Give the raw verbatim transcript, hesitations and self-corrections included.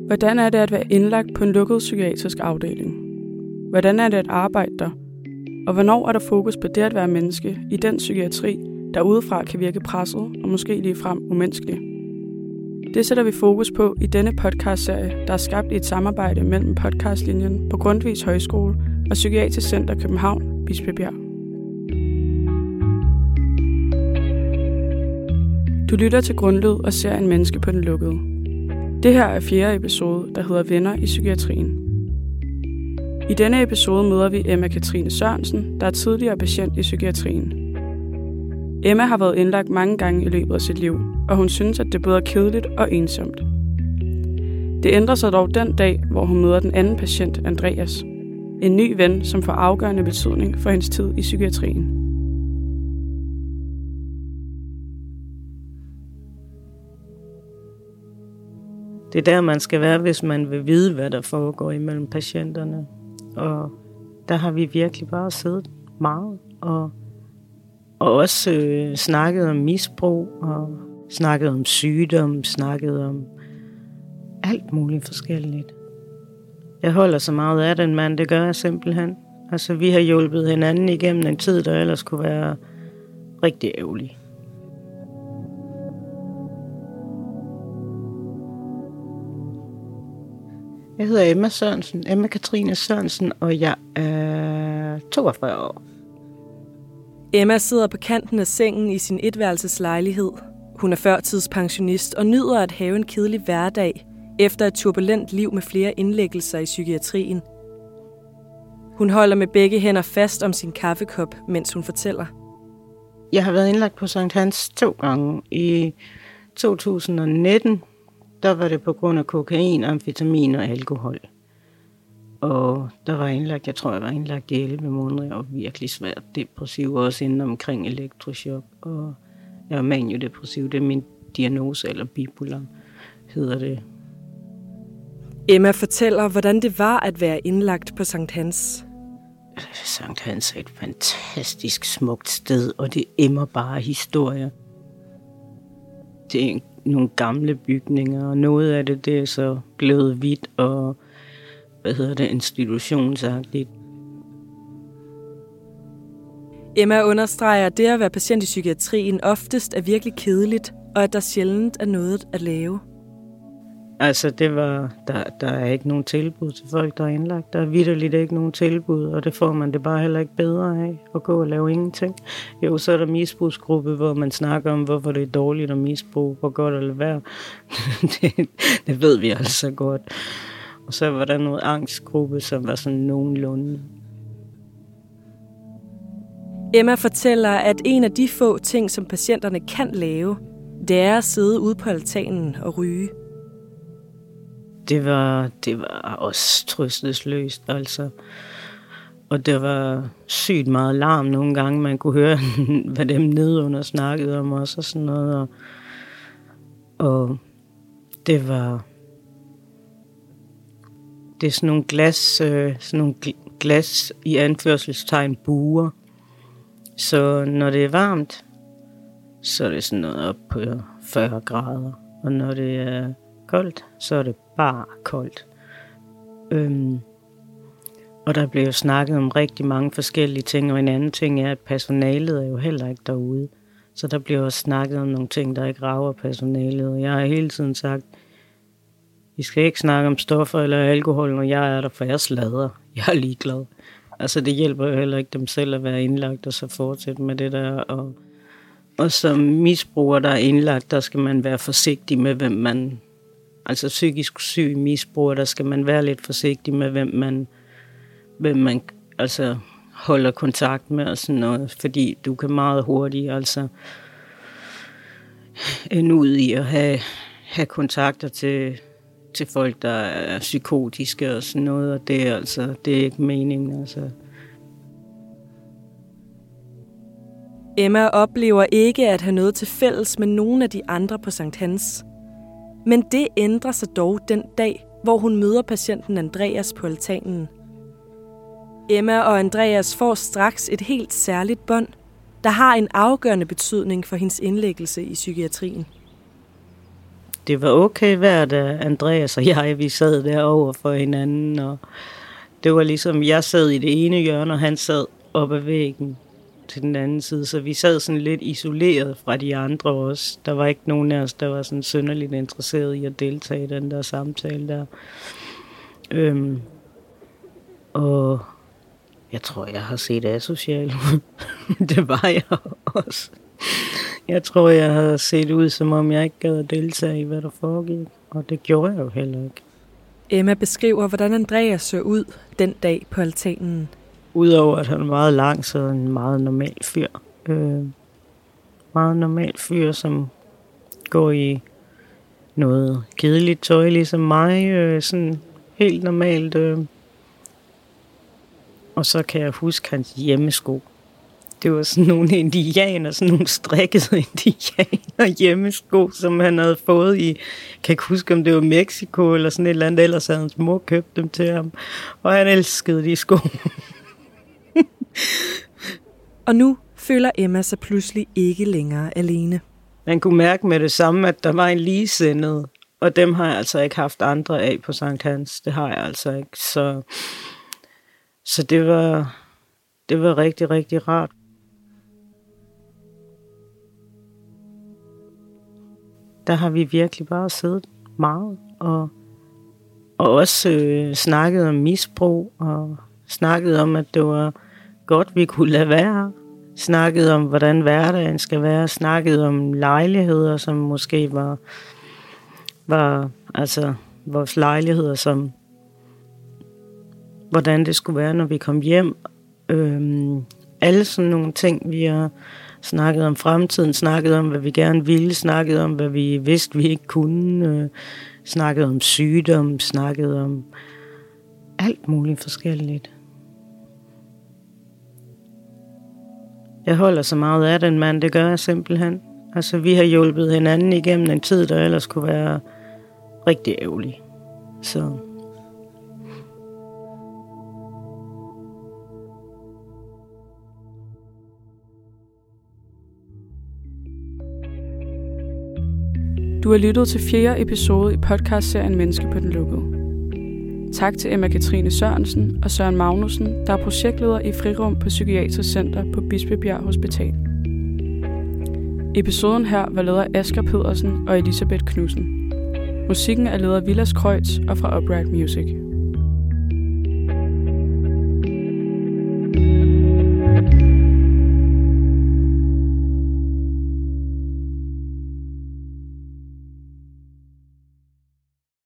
Hvordan er det at være indlagt på en lukket psykiatrisk afdeling? Hvordan er det at arbejde der? Og hvornår er der fokus på det at være menneske i den psykiatri, der udefra kan virke presset og måske ligefrem umenneskelig? Det sætter vi fokus på i denne podcastserie, der er skabt i et samarbejde mellem podcastlinjen på Grundtvigs Højskole og Psykiatrisk Center København, Bispebjerg. Du lytter til Grundlyd og ser en menneske på den lukkede. Det her er fjerde episode, der hedder Venner i psykiatrien. I denne episode møder vi Emma Katrine Sørensen, der er tidligere patient i psykiatrien. Emma har været indlagt mange gange i løbet af sit liv, og hun synes, at det både er kedeligt og ensomt. Det ændrer sig dog den dag, hvor hun møder den anden patient, Andreas. En ny ven, som får afgørende betydning for hendes tid i psykiatrien. Det er der, man skal være, hvis man vil vide, hvad der foregår imellem patienterne. Og der har vi virkelig bare siddet meget. Og, og også øh, snakket om misbrug, og snakket om sygdom, snakket om alt muligt forskelligt. Jeg holder så meget af den mand, det gør jeg simpelthen. Altså, vi har hjulpet hinanden igennem en tid, der ellers kunne være rigtig ærgerlig. Jeg hedder Emma Sørensen, Emma Katrine Sørensen, og jeg er toogfyrre år. Emma sidder på kanten af sengen i sin etværelseslejlighed. Hun er førtidspensionist og nyder at have en kedelig hverdag efter et turbulent liv med flere indlæggelser i psykiatrien. Hun holder med begge hænder fast om sin kaffekop, mens hun fortæller. Jeg har været indlagt på Sankt Hans to gange. I to tusind nitten, der var det på grund af kokain, amfetamin og alkohol. Og der var indlagt, jeg tror, jeg var indlagt i elleve måneder. Jeg var virkelig svært depressiv, også inden omkring elektrochok. Og jeg var maniodepressiv, det er min diagnose, eller bipolar hedder det. Emma fortæller, hvordan det var at være indlagt på Sankt Hans. Sankt Hans er et fantastisk smukt sted, og det emmer bare historier. Det er nogle gamle bygninger, og noget af det, det er så blevet hvidt og, hvad hedder det, institutionsagtigt. Emma understreger, at det at være patient i psykiatrien oftest er virkelig kedeligt, og at der sjældent er noget at lave. Altså, det var, der, der er ikke nogen tilbud til folk, der er indlagt. Der er vitterligt ikke nogen tilbud, og det får man det bare heller ikke bedre af, at gå og lave ingenting. Jo, så er der misbrugsgruppe, hvor man snakker om, hvorfor det er dårligt at misbruge, hvor godt eller hvad. det, det ved vi altså godt. Og så var der noget angstgruppe, som var sådan nogenlunde. Emma fortæller, at en af de få ting, som patienterne kan lave, det er at sidde ude på altanen og ryge. Det var, det var også trøstesløst, altså. Og det var sygt meget larm nogle gange. Man kunne høre, hvad dem nedenunder snakkede om os og sådan noget. Og, og det var... Det er sådan nogle glas, øh, sådan nogle glas i anførselstegn buer. Så når det er varmt, så er det sådan noget op på fyrre grader. Og når det er koldt, så er det bare koldt. Øhm, og der bliver jo snakket om rigtig mange forskellige ting, og en anden ting er, at personalet er jo heller ikke derude. Så der bliver også snakket om nogle ting, der ikke rager personalet. Og jeg har hele tiden sagt, I skal ikke snakke om stoffer eller alkohol, når jeg er der, for jeg sladrer. Jeg er ligeglad. Altså det hjælper jo heller ikke dem selv at være indlagt og så fortsætte med det der. Og, og som misbruger, der er indlagt, der skal man være forsigtig med, hvem man... Altså psykisk syg misbruger, der skal man være lidt forsigtig med, hvem man, hvem man altså, holder kontakt med og sådan noget. Fordi du kan meget hurtigt altså ende ud i at have, have kontakter til, til folk, der er psykotiske og sådan noget. Og det er altså det er ikke meningen. Altså. Emma oplever ikke at have noget til fælles med nogen af de andre på Sankt Hans. Men det ændrer sig dog den dag, hvor hun møder patienten Andreas på altanen. Emma og Andreas får straks et helt særligt bånd, der har en afgørende betydning for hendes indlæggelse i psykiatrien. det var okay hver dag, Andreas og jeg, vi sad der over for hinanden, og det var ligesom, jeg sad i det ene hjørne, og han sad op ad væggen til den anden side, så vi sad sådan lidt isoleret fra de andre også. Der var ikke nogen af os, der var sådan synderligt interesseret i at deltage i den der samtale der. Øhm, og jeg tror, jeg har set asocial. Det var jeg også. Jeg tror, jeg har set ud, som om jeg ikke gad at deltage i, hvad der foregik. Og det gjorde jeg jo heller ikke. Emma beskriver, hvordan Andreas så ud den dag på altanen. Udover at han er meget lang, så er en meget normal fyr. Øh, meget normal fyr, som går i noget kedeligt tøj, ligesom mig. Øh, sådan helt normalt. Øh. Og så kan jeg huske hans hjemmesko. Det var sådan nogle indianer, sådan nogle strikkede indianer hjemmesko, som han havde fået i, jeg kan ikke huske, om det var Mexico eller sådan et eller andet, ellers havde hans mor købt dem til ham. Og han elskede de sko. Og nu føler Emma sig pludselig ikke længere alene. Man kunne mærke med det samme, at der var en ligesindet, og dem har jeg altså ikke haft andre af på Sankt Hans. Det har jeg altså ikke. Så, så det var, det var rigtig, rigtig rart. Der har vi virkelig bare siddet meget, og, og også øh, snakket om misbrug, og snakket om, at det var godt, vi kunne lade være. Snakket om, hvordan hverdagen skal være. Snakket om lejligheder, som måske var, var altså vores lejligheder, som hvordan det skulle være, når vi kom hjem. Øhm, alle sådan nogle ting, vi har snakket om fremtiden, snakket om, hvad vi gerne ville, snakket om, hvad vi vidste, vi ikke kunne, øh, snakket om sygdom, snakket om alt muligt forskelligt. Jeg holder så meget af den mand, det gør jeg simpelthen. Altså, vi har hjulpet hinanden igennem en tid, der ellers kunne være rigtig ærgerlig. Så... Du har lyttet til fjerde episode i podcastserien Menneske på den lukkede. Tak til Emma Katrine Sørensen og Søren Magnussen, der er projektleder i Frirum på Psykiatrisk Center på Bispebjerg Hospital. Episoden her var lavet af Asger Pedersen og Elisabeth Knudsen. Musikken er lavet af Vilas Kreutz og fra Upright Music.